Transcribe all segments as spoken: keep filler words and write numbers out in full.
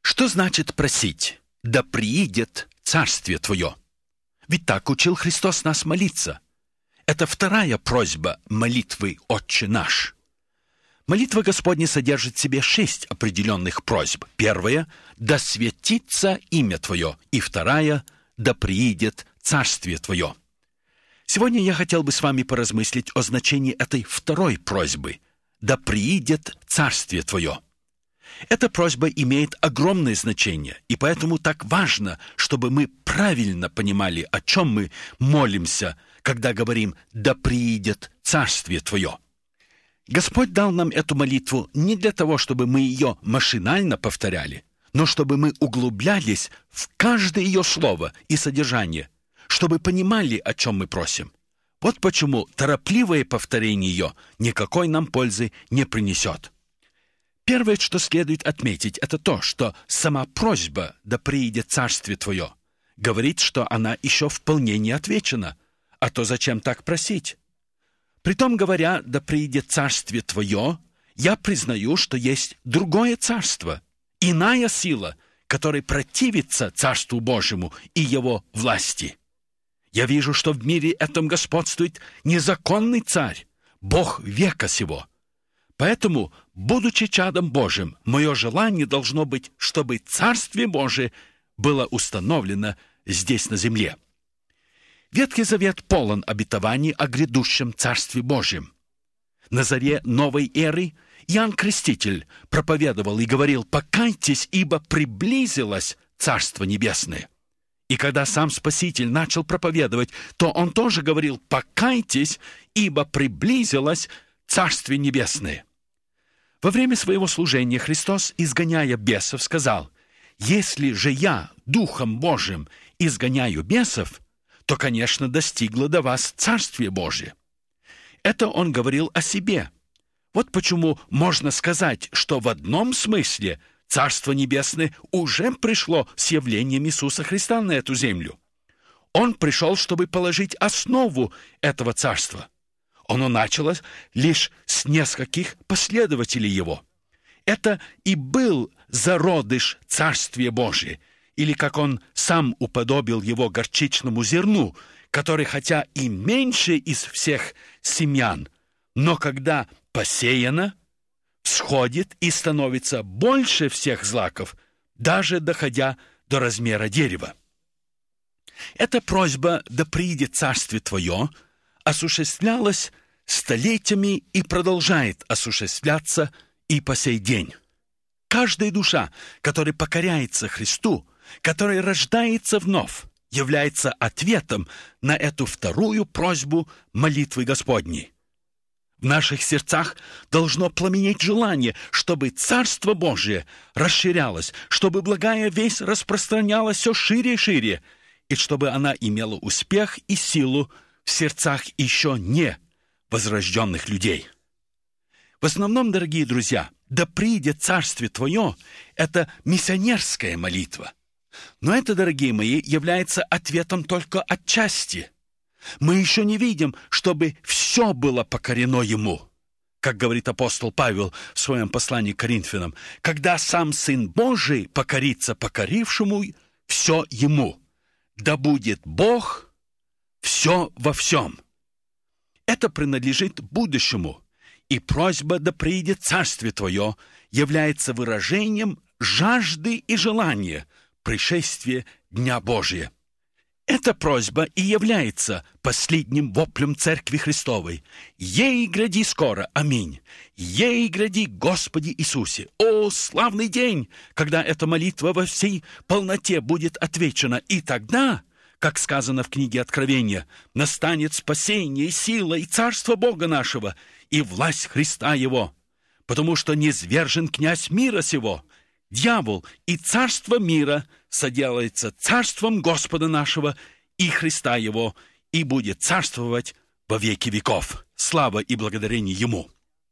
Что значит просить? «Да приидет Царствие Твое». Ведь так учил Христос нас молиться. Это вторая просьба молитвы «Отче наш». Молитва Господня содержит в себе шесть определенных просьб. Первая – «Да светится имя Твое». И вторая – «Да приидет Царствие Твое». Сегодня я хотел бы с вами поразмыслить о значении этой второй просьбы «Да приидет Царствие Твое». Эта просьба имеет огромное значение, и поэтому так важно, чтобы мы правильно понимали, о чем мы молимся, когда говорим «Да приидет Царствие Твое». Господь дал нам эту молитву не для того, чтобы мы ее машинально повторяли, но чтобы мы углублялись в каждое ее слово и содержание, чтобы понимали, о чем мы просим. Вот почему торопливое повторение ее никакой нам пользы не принесет. Первое, что следует отметить, это то, что сама просьба «Да приидет Царствие Твое» говорит, что она еще вполне не отвечена, а то зачем так просить? Притом, говоря «Да приидет Царствие Твое», я признаю, что есть другое царство, иная сила, которая противится Царству Божьему и Его власти. Я вижу, что в мире этом господствует незаконный царь, Бог века сего. Поэтому, будучи чадом Божьим, мое желание должно быть, чтобы Царствие Божие было установлено здесь на земле. Ветхий Завет полон обетований о грядущем Царстве Божьем. На заре новой эры Иоанн Креститель проповедовал и говорил: «Покайтесь, ибо приблизилось Царство Небесное». И когда сам Спаситель начал проповедовать, то он тоже говорил: «Покайтесь, ибо приблизилось Царствие Небесное». Во время своего служения Христос, изгоняя бесов, сказал: «Если же я Духом Божиим изгоняю бесов, то, конечно, достигло до вас Царствие Божие». Это он говорил о себе. Вот почему можно сказать, что в одном смысле Царство Небесное уже пришло с явлением Иисуса Христа на эту землю. Он пришел, чтобы положить основу этого царства. Оно началось лишь с нескольких последователей его. Это и был зародыш Царствия Божия, или, как он сам уподобил его, горчичному зерну, который, хотя и меньше из всех семян, но когда посеяно, всходит и становится больше всех злаков, даже доходя до размера дерева. Эта просьба «Да приидет Царствие Твое» осуществлялась столетиями и продолжает осуществляться и по сей день. Каждая душа, которая покоряется Христу, которая рождается вновь, является ответом на эту вторую просьбу молитвы Господней. В наших сердцах должно пламенеть желание, чтобы Царство Божие расширялось, чтобы благая весть распространялась все шире и шире, и чтобы она имела успех и силу в сердцах еще не возрожденных людей. В основном, дорогие друзья, «Да приидет Царствие Твое» — это миссионерская молитва. Но это, дорогие мои, является ответом только отчасти. Мы еще не видим, чтобы все было покорено Ему. Как говорит апостол Павел в своем послании к Коринфянам: «Когда сам Сын Божий покорится покорившему, все Ему. Да будет Бог все во всем». Это принадлежит будущему, и просьба «Да приидет Царствие Твое» является выражением жажды и желания пришествия Дня Божия. Эта просьба и является последним воплем Церкви Христовой. «Ей гряди скоро, аминь! Ей гряди, Господи Иисусе!» О, славный день, когда эта молитва во всей полноте будет отвечена, и тогда, как сказано в книге Откровения, настанет спасение, сила и царство Бога нашего, и власть Христа Его, потому что низвержен князь мира сего, дьявол, и царство мира соделается царством Господа нашего и Христа Его, и будет царствовать во веки веков. Слава и благодарение Ему.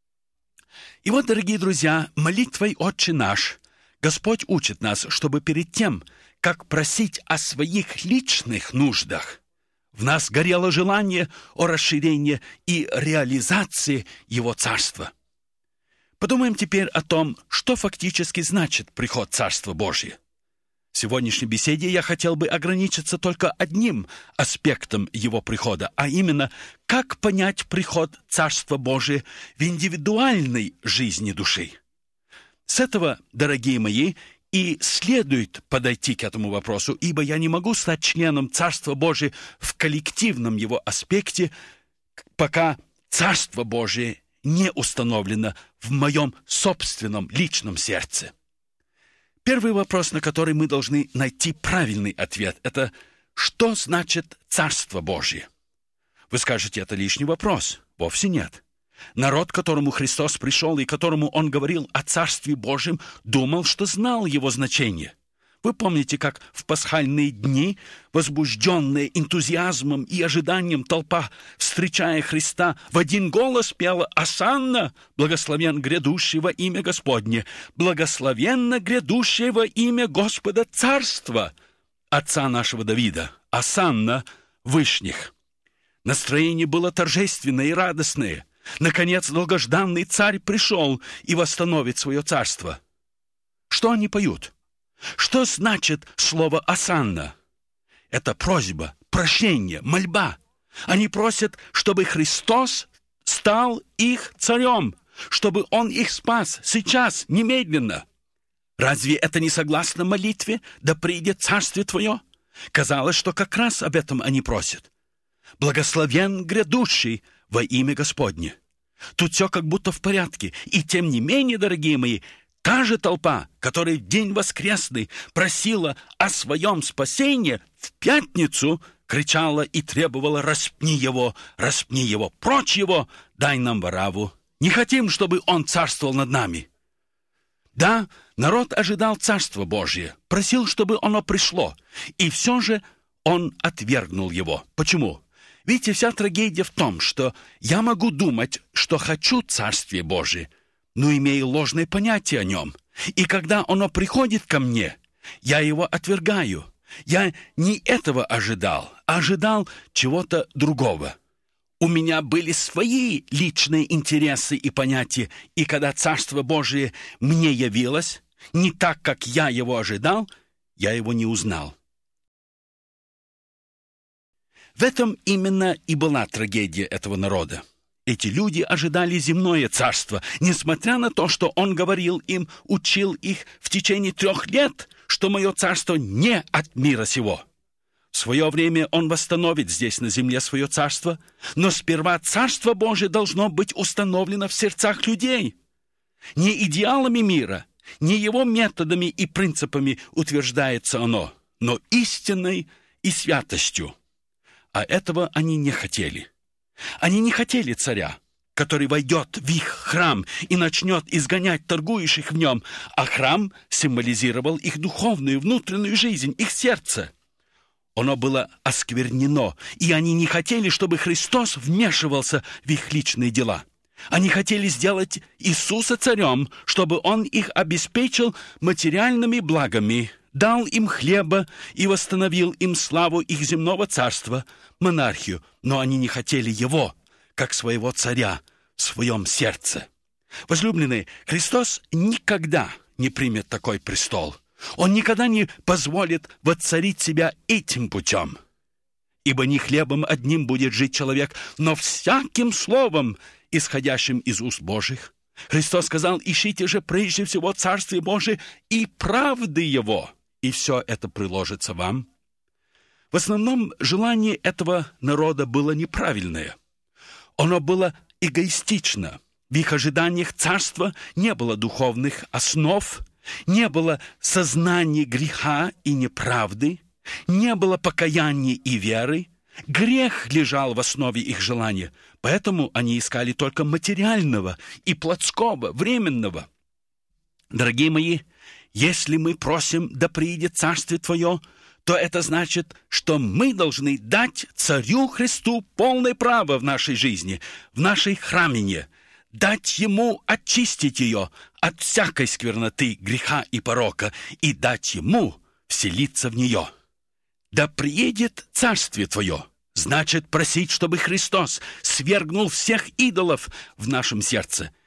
И вот, дорогие друзья, молитвой «Отче наш» Господь учит нас, чтобы перед тем, как просить о своих личных нуждах, в нас горело желание о расширении и реализации Его Царства. Подумаем теперь о том, что фактически значит приход Царства Божия. В сегодняшней беседе я хотел бы ограничиться только одним аспектом его прихода, а именно, как понять приход Царства Божия в индивидуальной жизни души. С этого, дорогие мои, и следует подойти к этому вопросу, ибо я не могу стать членом Царства Божия в коллективном его аспекте, пока Царство Божие не установлено в моем собственном личном сердце. Первый вопрос, на который мы должны найти правильный ответ, это что значит Царство Божие? Вы скажете, это лишний вопрос. Вовсе нет. Народ, к которому Христос пришел и которому Он говорил о Царстве Божьем, думал, что знал его значение. Вы помните, как в пасхальные дни, возбужденная энтузиазмом и ожиданием толпа, встречая Христа, в один голос пела «Осанна! Благословен грядущий во имя Господне! Благословенно грядущее во имя Господа Царства, Отца нашего Давида! Осанна Вышних!» Настроение было торжественное и радостное. Наконец, долгожданный царь пришел и восстановит свое царство. Что они поют? Что значит слово «осанна»? Это просьба, прощение, мольба. Они просят, чтобы Христос стал их царем, чтобы Он их спас сейчас, немедленно. Разве это не согласно молитве «Да придет царствие Твое»? Казалось, что как раз об этом они просят. «Благословен грядущий во имя Господне». Тут все как будто в порядке. И тем не менее, дорогие мои, та же толпа, которая в день воскресный просила о своем спасении, в пятницу кричала и требовала «Распни его, распни его, прочь его, дай нам Варавву. Не хотим, чтобы он царствовал над нами». Да, народ ожидал Царства Божия, просил, чтобы оно пришло, и все же он отвергнул его. Почему? Видите, вся трагедия в том, что я могу думать, что хочу Царствие Божие, но имею ложное понятие о нем. И когда оно приходит ко мне, я его отвергаю. Я не этого ожидал, а ожидал чего-то другого. У меня были свои личные интересы и понятия, и когда Царство Божие мне явилось, не так, как я его ожидал, я его не узнал. В этом именно и была трагедия этого народа. Эти люди ожидали земное царство, несмотря на то, что он говорил им, учил их в течение трех лет, что мое царство не от мира сего. В свое время он восстановит здесь на земле свое царство, но сперва Царство Божие должно быть установлено в сердцах людей. Не идеалами мира, не его методами и принципами утверждается оно, но истиной и святостью. А этого они не хотели. Они не хотели царя, который войдет в их храм и начнет изгонять торгующих в нем, а храм символизировал их духовную внутреннюю жизнь, их сердце. Оно было осквернено, и они не хотели, чтобы Христос вмешивался в их личные дела. Они хотели сделать Иисуса царем, чтобы Он их обеспечил материальными благами, дал им хлеба и восстановил им славу их земного царства, монархию, но они не хотели Его, как своего царя, в своем сердце. Возлюбленные, Христос никогда не примет такой престол. Он никогда не позволит воцарить себя этим путем. Ибо не хлебом одним будет жить человек, но всяким словом, исходящим из уст Божьих. Христос сказал: ищите же прежде всего Царствие Божие и правды Его, и все это приложится вам. В основном желание этого народа было неправильное. Оно было эгоистично. В их ожиданиях царства не было духовных основ, не было сознания греха и неправды, не было покаяния и веры. Грех лежал в основе их желания, поэтому они искали только материального и плотского, временного. Дорогие мои, если мы просим «Да приидет Царствие Твое», то это значит, что мы должны дать Царю Христу полное право в нашей жизни, в нашей храмине, дать Ему очистить ее от всякой скверноты, греха и порока, и дать Ему вселиться в нее. «Да приедет Царствие Твое» значит просить, чтобы Христос свергнул всех идолов в нашем сердце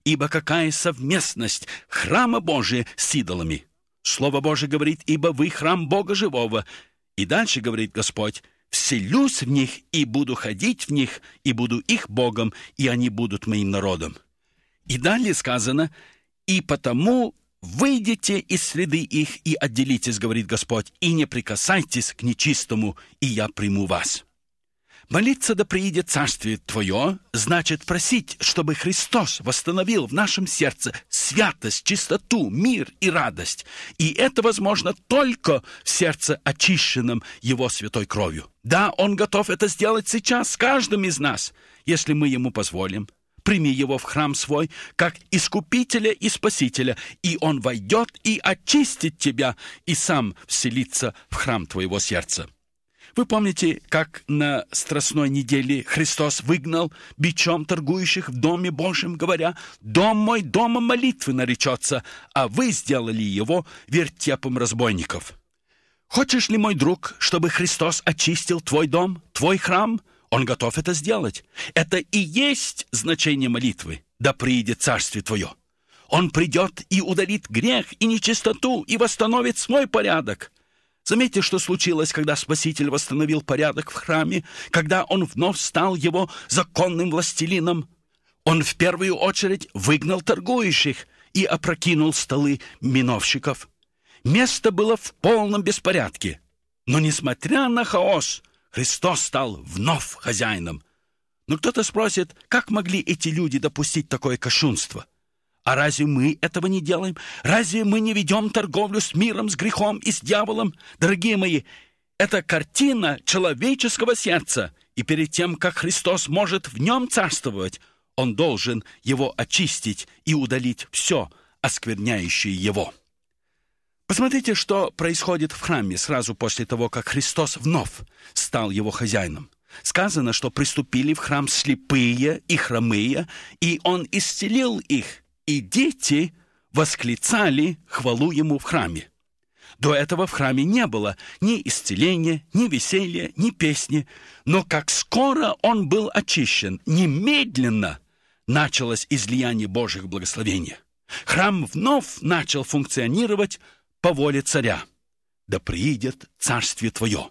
ибо какая совместность храма Божия с идолами? Слово Божие говорит, ибо вы храм Бога живого. И дальше говорит Господь, вселюсь в них, и буду ходить в них, и буду их Богом, и они будут моим народом. И далее сказано, и потому выйдите из среды их и отделитесь, говорит Господь, и не прикасайтесь к нечистому, и я приму вас. Молиться да приидет Царствие Твое, значит просить, чтобы Христос восстановил в нашем сердце святость, чистоту, мир и радость. И это возможно только в сердце, очищенном Его святой кровью. Да, Он готов это сделать сейчас с каждым из нас, если мы Ему позволим. Прими Его в храм свой, как Искупителя и Спасителя, и Он войдет и очистит тебя, и сам вселится в храм твоего сердца. Вы помните, как на Страстной неделе Христос выгнал бичом торгующих в Доме Божьем, говоря, «Дом мой домом молитвы наречется, а вы сделали его вертепом разбойников». Хочешь ли, мой друг, чтобы Христос очистил твой дом, твой храм? Он готов это сделать. Это и есть значение молитвы. Да приидет Царствие Твое. Он придет и удалит грех и нечистоту, и восстановит свой порядок. Заметьте, что случилось, когда Спаситель восстановил порядок в храме, когда Он вновь стал его законным властелином. Он в первую очередь выгнал торгующих и опрокинул столы миновщиков. Место было в полном беспорядке. Но, несмотря на хаос, Христос стал вновь хозяином. Но кто-то спросит, как могли эти люди допустить такое кощунство? А разве мы этого не делаем? Разве мы не ведем торговлю с миром, с грехом и с дьяволом? Дорогие мои, это картина человеческого сердца. И перед тем, как Христос может в нем царствовать, Он должен его очистить и удалить все, оскверняющее его. Посмотрите, что происходит в храме сразу после того, как Христос вновь стал его хозяином. Сказано, что приступили в храм слепые и хромые, и Он исцелил их. И дети восклицали хвалу Ему в храме. До этого в храме не было ни исцеления, ни веселья, ни песни. Но как скоро он был очищен, немедленно началось излияние Божьих благословений. Храм вновь начал функционировать по воле царя. Да приидет Царствие Твое.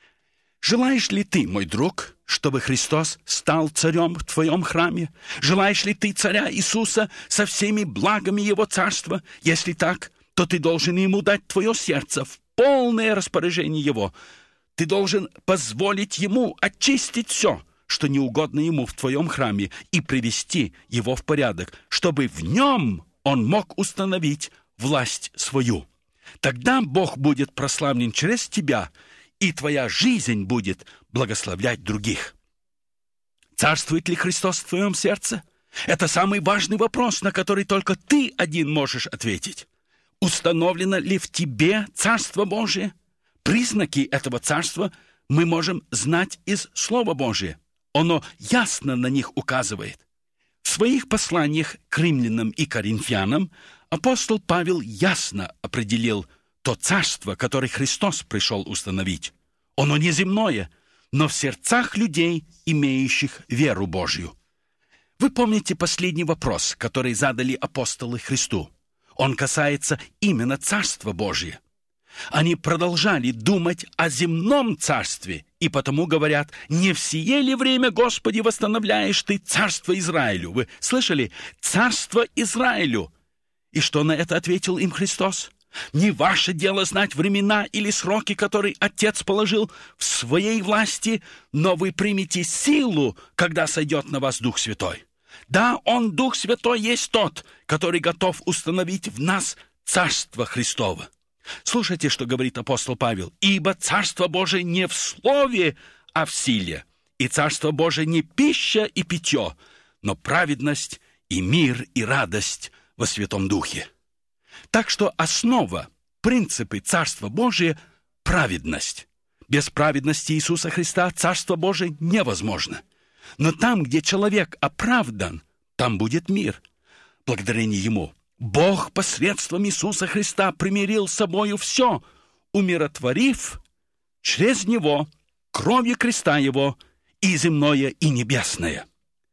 Желаешь ли ты, мой друг, чтобы Христос стал царем в твоем храме? Желаешь ли ты царя Иисуса со всеми благами Его царства? Если так, то ты должен Ему дать твое сердце в полное распоряжение Его. Ты должен позволить Ему очистить все, что не угодно Ему в твоем храме, и привести его в порядок, чтобы в нем Он мог установить власть свою. Тогда Бог будет прославлен через тебя, и твоя жизнь будет благословлять других. Царствует ли Христос в твоем сердце? Это самый важный вопрос, на который только ты один можешь ответить. Установлено ли в тебе Царство Божие? Признаки этого Царства мы можем знать из Слова Божия. Оно ясно на них указывает. В своих посланиях к римлянам и коринфянам апостол Павел ясно определил то царство, которое Христос пришел установить. Оно не земное, но в сердцах людей, имеющих веру Божью. Вы помните последний вопрос, который задали апостолы Христу? Он касается именно Царства Божия. Они продолжали думать о земном царстве, и потому говорят, не в сие ли время, Господи, восстановляешь Ты Царство Израилю? Вы слышали? Царство Израилю. И что на это ответил им Христос? Не ваше дело знать времена или сроки, которые Отец положил в своей власти, но вы примете силу, когда сойдет на вас Дух Святой. Да, Он, Дух Святой, есть тот, который готов установить в нас Царство Христово. Слушайте, что говорит апостол Павел. «Ибо Царство Божие не в слове, а в силе. И Царство Божие не пища и питье, но праведность и мир и радость во Святом Духе». Так что основа, принципы Царства Божия – праведность. Без праведности Иисуса Христа Царство Божие невозможно. Но там, где человек оправдан, там будет мир. Благодарение Ему Бог посредством Иисуса Христа примирил с собою все, умиротворив через Него кровью креста Его и земное, и небесное.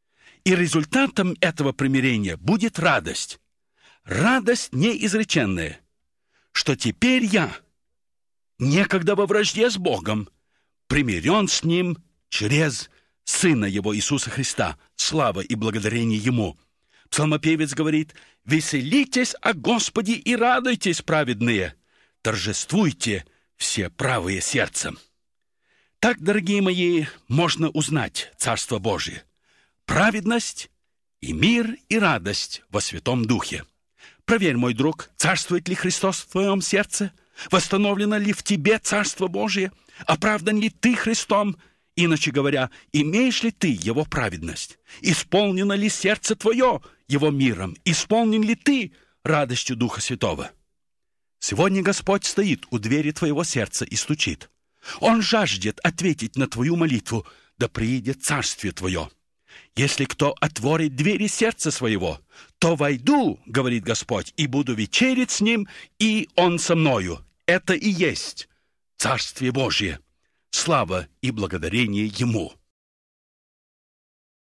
И результатом этого примирения будет радость. Радость неизреченная, что теперь я, некогда во вражде с Богом, примирен с Ним через Сына Его Иисуса Христа. Слава и благодарение Ему. Псалмопевец говорит: «Веселитесь о Господе и радуйтесь, праведные, торжествуйте все правые сердцем». Так, дорогие мои, можно узнать Царство Божие. Праведность и мир и радость во Святом Духе. Проверь, мой друг, царствует ли Христос в твоем сердце? Восстановлено ли в тебе Царство Божие? Оправдан ли ты Христом? Иначе говоря, имеешь ли ты Его праведность? Исполнено ли сердце твое Его миром? Исполнен ли ты радостью Духа Святого? Сегодня Господь стоит у двери твоего сердца и стучит. Он жаждет ответить на твою молитву: да приидет Царствие Твое. Если кто отворит двери сердца своего, то войду, говорит Господь, и буду вечерить с ним, и он со мною. Это и есть Царствие Божие. Слава и благодарение Ему.